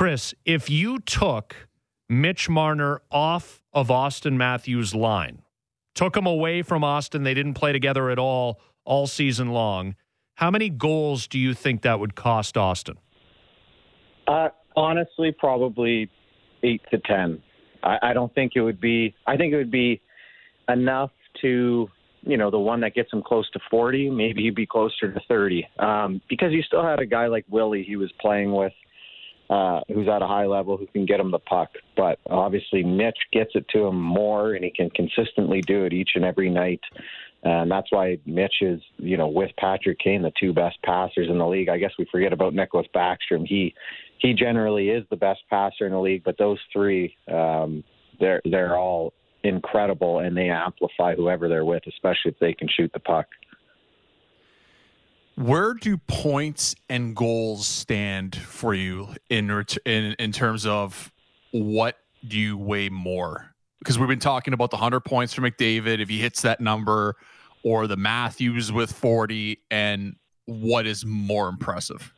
Chris, if you took Mitch Marner off of Auston Matthews' line, took him away from Austin, they didn't play together at all season long, how many goals do you think that would cost Austin? Honestly, probably 8 to 10. I don't think it would be. I think it would be enough to, the one that gets him close to 40. Maybe he'd be closer to 30. Because you still had a guy like Willie he was playing with, who's at a high level, who can get him the puck. But obviously, Mitch gets it to him more, and he can consistently do it each and every night. And that's why Mitch is, with Patrick Kane, the two best passers in the league. I guess we forget about Nicholas Backstrom. He generally is the best passer in the league, but those three, they're all incredible, and they amplify whoever they're with, especially if they can shoot the puck. Where do points and goals stand for you in terms of what do you weigh more? Because we've been talking about the 100 points for McDavid, if he hits that number, or the Matthews with 40, and what is more impressive?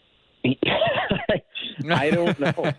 I don't know.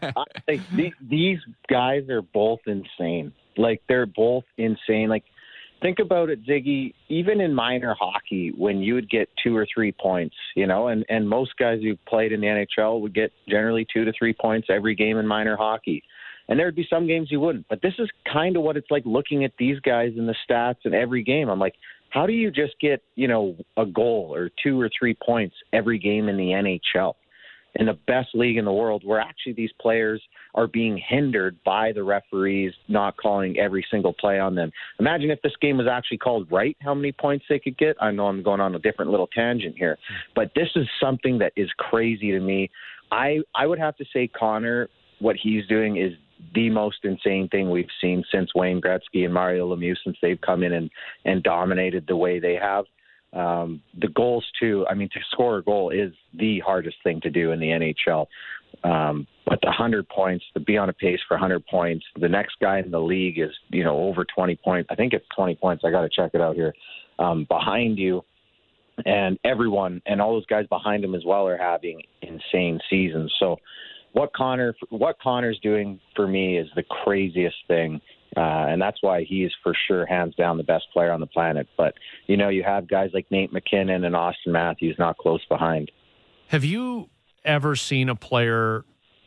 These guys are both insane. They're both insane. Think about it, Ziggy. Even in minor hockey, when you would get 2 or 3 points, and most guys who played in the NHL would get generally 2 to 3 points every game in minor hockey. And there would be some games you wouldn't. But this is kind of what it's like looking at these guys in the stats in every game. I'm like, how do you just get, a goal or 2 or 3 points every game in the NHL? In the best league in the world, where actually these players are being hindered by the referees not calling every single play on them. Imagine if this game was actually called right, how many points they could get. I know I'm going on a different little tangent here, but this is something that is crazy to me. I would have to say Connor, what he's doing is the most insane thing we've seen since Wayne Gretzky and Mario Lemieux, since they've come in and dominated the way they have. The goals too. I mean, to score a goal is the hardest thing to do in the NHL. But the 100 points, to be on a pace for 100 points, the next guy in the league is, over 20 points. I think it's 20 points. I got to check it out here. Behind you, and everyone and all those guys behind him as well are having insane seasons. So what Connor's doing for me is the craziest thing. And that's why he's for sure hands down the best player on the planet. But, you have guys like Nate McKinnon and Auston Matthews not close behind. Have you ever seen a player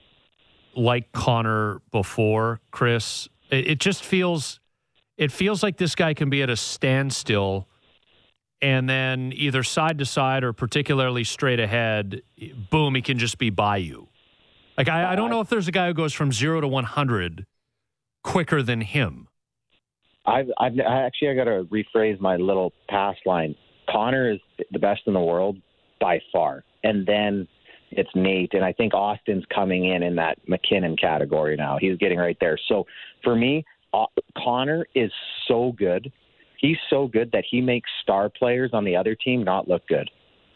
like Connor before, Chris? It just feels like this guy can be at a standstill and then either side to side or particularly straight ahead, boom, he can just be by you. I don't know if there's a guy who goes from 0 to 100 quicker than him. I got to rephrase my little pass line. Connor is the best in the world by far, and then it's Nate, and I think Austin's coming in that McKinnon category now. He's getting right there. So for me, Connor is so good. He's so good that he makes star players on the other team not look good.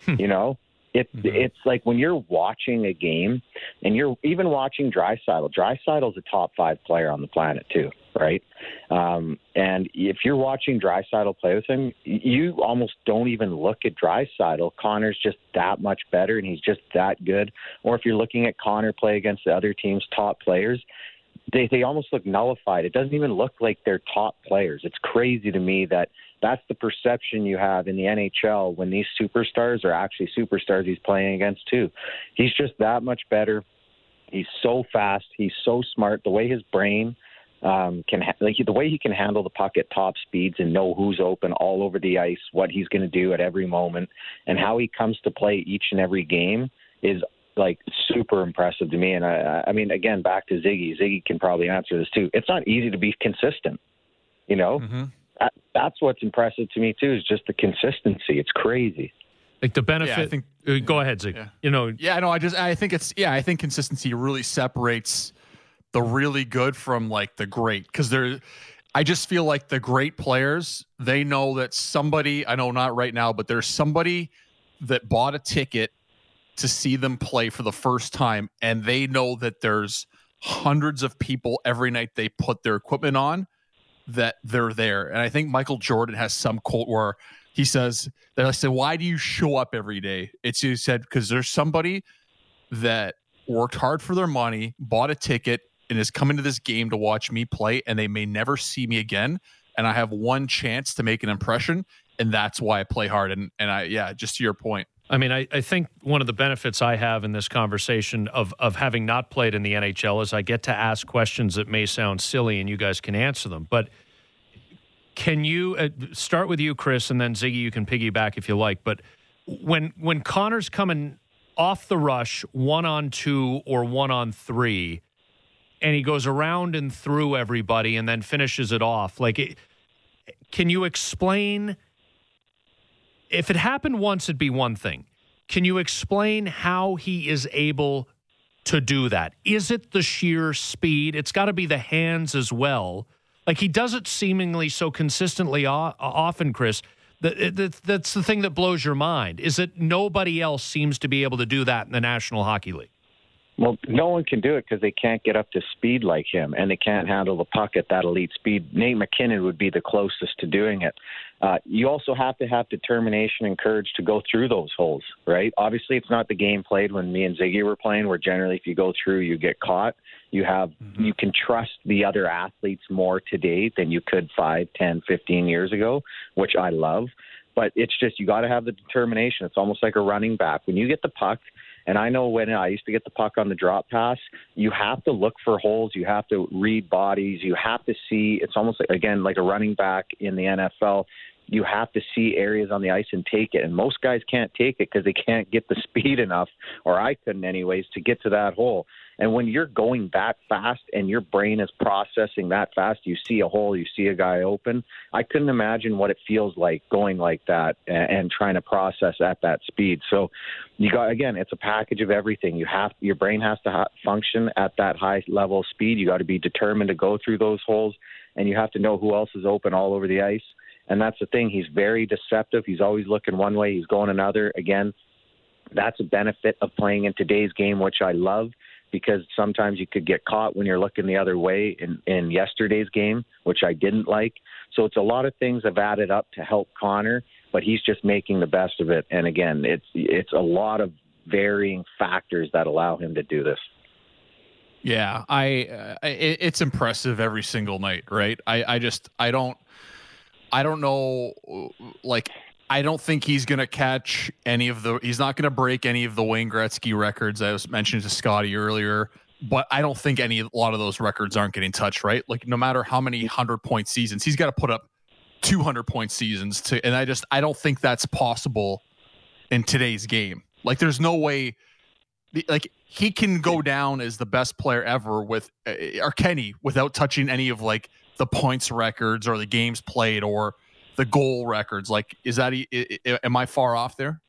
It's like when you're watching a game and you're even watching Draisaitl. Draisaitl's a top 5 player on the planet too, right? And if you're watching Draisaitl play with him, you almost don't even look at Draisaitl. Connor's just that much better, and he's just that good. Or if you're looking at Connor play against the other team's top players, they almost look nullified. It doesn't even look like they're top players. It's crazy to me that that's the perception you have in the NHL when these superstars are actually superstars he's playing against too. He's just that much better. He's so fast. He's so smart. The way his brain the way he can handle the puck at top speeds and know who's open all over the ice, what he's going to do at every moment, and how he comes to play each and every game is super impressive to me. And I mean, again, back to Ziggy. Ziggy can probably answer this too. It's not easy to be consistent. That's what's impressive to me too, is just the consistency. It's crazy. The benefit. Yeah, go ahead, Zig. Yeah. I think consistency really separates the really good from the great, because I just feel like the great players, they know that somebody, I know not right now, but there's somebody that bought a ticket to see them play for the first time, and they know that there's hundreds of people every night they put their equipment on that they're there. And I think Michael Jordan has some quote where he says that I said, why do you show up every day? He said, because there's somebody that worked hard for their money, bought a ticket, and is coming to this game to watch me play, and they may never see me again. And I have one chance to make an impression, and that's why I play hard. And just to your point. I mean, I think one of the benefits I have in this conversation of having not played in the NHL is I get to ask questions that may sound silly and you guys can answer them. But can you start with you, Chris, and then Ziggy, you can piggyback if you like. But when Connor's coming off the rush 1-on-2 or 1-on-3, and he goes around and through everybody and then finishes it off, can you explain? If it happened once, it'd be one thing. Can you explain how he is able to do that? Is it the sheer speed? It's got to be the hands as well. Like, he does it seemingly so consistently often, Chris. That's the thing that blows your mind, is that nobody else seems to be able to do that in the National Hockey League. Well, no one can do it because they can't get up to speed like him, and they can't handle the puck at that elite speed. Nate McKinnon would be the closest to doing it. You also have to have determination and courage to go through those holes, right? Obviously, it's not the game played when me and Ziggy were playing, where generally if you go through, you get caught. You can trust the other athletes more today than you could 5, 10, 15 years ago, which I love. But it's just, you got to have the determination. It's almost like a running back. When you get the puck, and I know when I used to get the puck on the drop pass, you have to look for holes. You have to read bodies. You have to see. It's almost like, again, like a running back in the NFL. You have to see areas on the ice and take it. And most guys can't take it because they can't get the speed enough, or I couldn't anyways, to get to that hole. And when you're going that fast and your brain is processing that fast, you see a hole, you see a guy open. I couldn't imagine what it feels like going like that and trying to process at that speed. So it's a package of everything. Your brain has to function at that high level of speed. You got to be determined to go through those holes, and you have to know who else is open all over the ice. And that's the thing. He's very deceptive. He's always looking one way. He's going another. Again, that's a benefit of playing in today's game, which I love, because sometimes you could get caught when you're looking the other way in yesterday's game, which I didn't like. So it's a lot of things have added up to help Connor, but he's just making the best of it. And again, it's a lot of varying factors that allow him to do this. Yeah, it's impressive every single night, right? I don't know, like, I don't think he's going to catch he's not going to break any of the Wayne Gretzky records I was mentioning to Scotty earlier, but I don't think a lot of those records aren't getting touched, right? Like, no matter how many 100-point seasons, he's got to put up 200-point seasons and I don't think that's possible in today's game. Like, there's no way, like, he can go down as the best player ever or Kenny, without touching any of, like, the points records or the games played or the goal records. Like, am I far off there?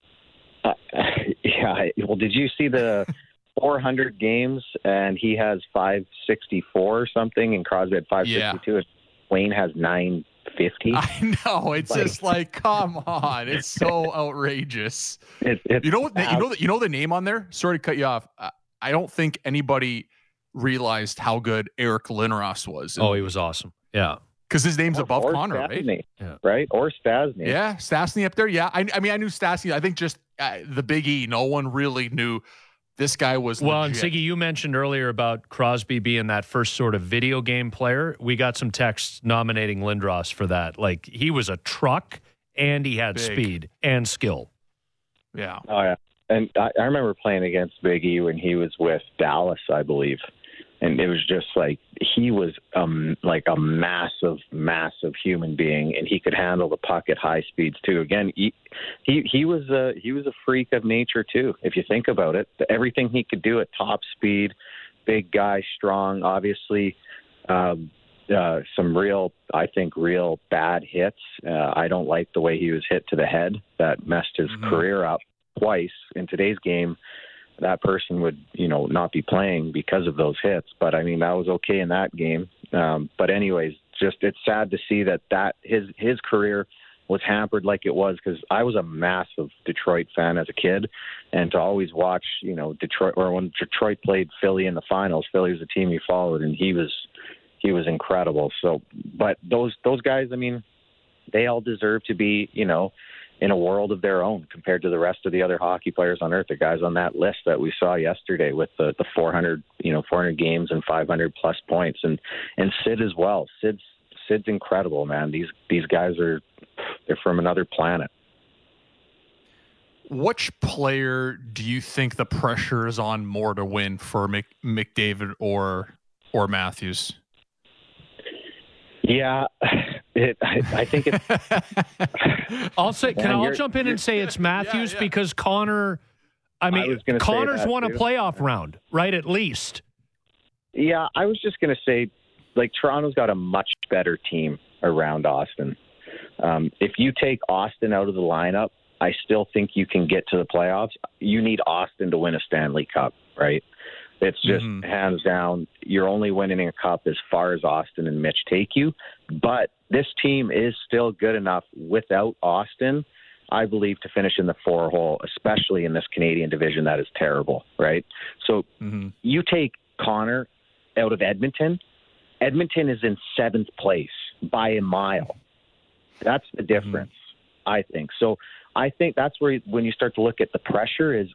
Yeah. Well, did you see the 400 games and he has 564 or something, and Crosby had 562 and Wayne has 950? I know. It's just like, come on. It's so outrageous. You know the name on there? Sorry to cut you off. I don't think anybody realized how good Eric Lindros was. He was awesome. Yeah. Because his name's above Connor, Stastny, right? Yeah. Right? Or Stastny. Yeah, Stastny up there. Yeah, I mean, I knew Stastny. I think just the Big E, no one really knew this guy was well, legit. And Ziggy, you mentioned earlier about Crosby being that first sort of video game player. We got some texts nominating Lindros for that. Like, he was a truck, and he had speed and skill. Yeah. Oh, yeah. And I remember playing against Big E when he was with Dallas, I believe. And it was just like, he was like a massive, massive human being, and he could handle the puck at high speeds too. Again, he was a freak of nature too, if you think about it. Everything he could do at top speed, big guy, strong. Obviously, some real bad hits. I don't like the way he was hit to the head. That messed his career up twice. In today's game, that person would, not be playing because of those hits. But I mean, that was okay in that game. But anyways, just, it's sad to see that his career was hampered like it was, because I was a massive Detroit fan as a kid, and to always watch, Detroit, or when Detroit played Philly in the finals, Philly was the team he followed, and he was incredible. So, but those guys, I mean, they all deserve to be, in a world of their own compared to the rest of the other hockey players on earth. The guys on that list that we saw yesterday with the 400 games and 500 plus points, and Sid as well. Sid's incredible, man. These guys they're from another planet. Which player do you think the pressure is on more to win for McDavid or Matthews? Yeah, I think it's. I'll jump in and say it's Matthews because Connor. I mean, Connor's won a playoff round, right? At least. Yeah, I was just going to say, like, Toronto's got a much better team around Austin. If you take Austin out of the lineup, I still think you can get to the playoffs. You need Austin to win a Stanley Cup, right? It's just hands down. You're only winning a cup as far as Austin and Mitch take you. But this team is still good enough without Austin, I believe, to finish in the 4 hole, especially in this Canadian division that is terrible, right? So you take Connor out of Edmonton. Edmonton is in 7th place by a mile. That's the difference, I think. So I think that's where, when you start to look at the pressure, is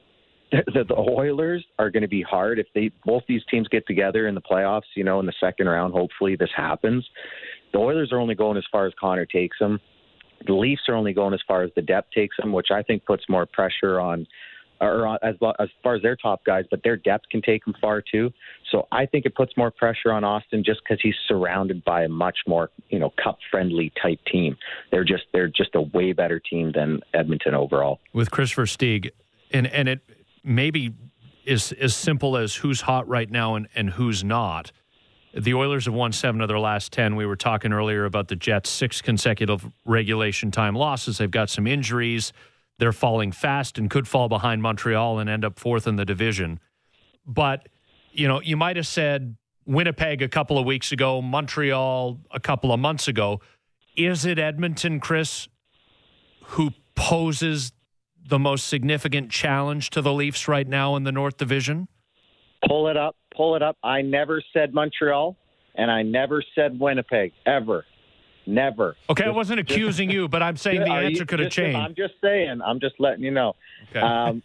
the Oilers are going to be hard if both these teams get together in the playoffs. In the second round, hopefully this happens. The Oilers are only going as far as Connor takes them. The Leafs are only going as far as the depth takes them, which I think puts more pressure on, as far as their top guys, but their depth can take them far too. So I think it puts more pressure on Austin just because he's surrounded by a much more, cup-friendly type team. They're just a way better team than Edmonton overall. With Kris Versteeg, and it maybe is as simple as who's hot right now and who's not. The Oilers have won 7 of their last 10. We were talking earlier about the Jets' 6 consecutive regulation time losses. They've got some injuries. They're falling fast and could fall behind Montreal and end up 4th in the division. But, you might have said Winnipeg a couple of weeks ago, Montreal a couple of months ago. Is it Edmonton, Chris, who poses the most significant challenge to the Leafs right now in the North Division? Pull it up. I never said Montreal, and I never said Winnipeg, ever. Never. Okay, I wasn't accusing you, but I'm saying the answer could have changed. I'm just saying. I'm just letting you know. Okay.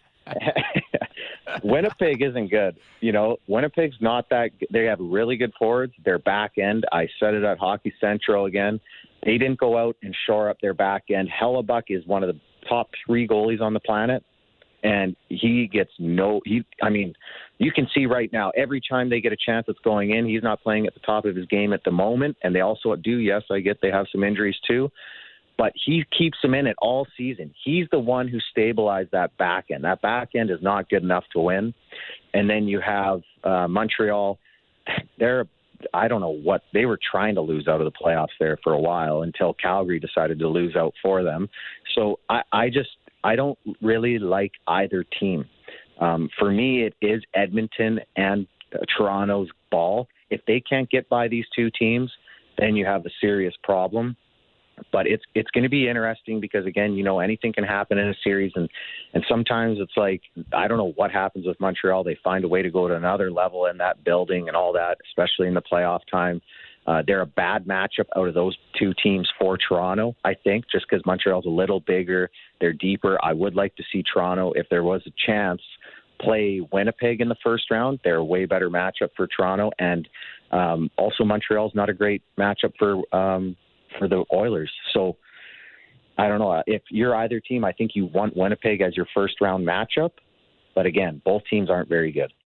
Winnipeg isn't good. Winnipeg's not that good. They have really good forwards. Their back end, I said it at Hockey Central again, they didn't go out and shore up their back end. Hellebuck is one of the top 3 goalies on the planet, and he gets you can see right now, every time they get a chance that's going in, he's not playing at the top of his game at the moment, and they also do, yes, I get they have some injuries too, but he keeps them in it all season. He's the one who stabilized that back end. That back end is not good enough to win. And then you have Montreal. I don't know what they were trying to lose out of the playoffs there for a while until Calgary decided to lose out for them. So I don't really like either team. For me, it is Edmonton and Toronto's ball. If they can't get by these 2 teams, then you have a serious problem. But it's going to be interesting because, again, anything can happen in a series. And sometimes it's like, I don't know what happens with Montreal. They find a way to go to another level in that building and all that, especially in the playoff time. They're a bad matchup out of those 2 teams for Toronto, I think, just because Montreal's a little bigger. They're deeper. I would like to see Toronto, if there was a chance, play Winnipeg in the first round. They're a way better matchup for Toronto. And also Montreal's not a great matchup for the Oilers. So I don't know. If you're either team, I think you want Winnipeg as your first round matchup. But again, both teams aren't very good.